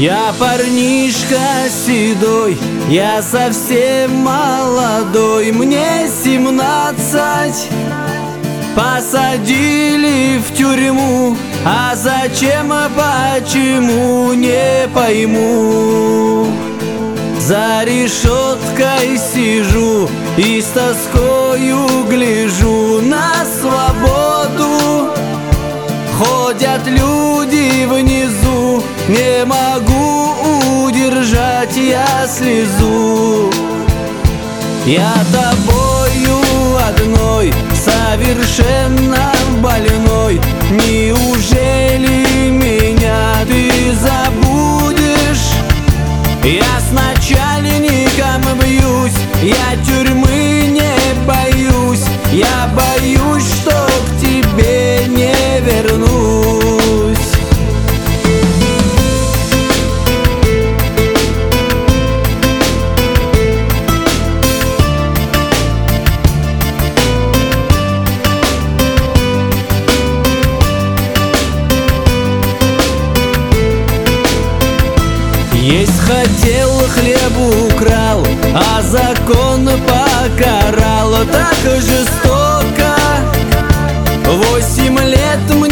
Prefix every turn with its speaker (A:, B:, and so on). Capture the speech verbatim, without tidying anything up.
A: Я парнишка седой, я совсем молодой, мне семнадцать. Посадили в тюрьму, а зачем, а почему, не пойму. За решеткой сижу и с тоскою гляжу на свободу. Ходят люди внизу, не могу удержать я слезу. Я тобою одной, совершенно больной, неужели меня ты забудешь? Я с начальником бьюсь, я тюрьмы не боюсь, я боюсь, что к тебе не вернусь. Есть хотел, хлеб украл, а закон покарал так жестоко. Восемь лет мне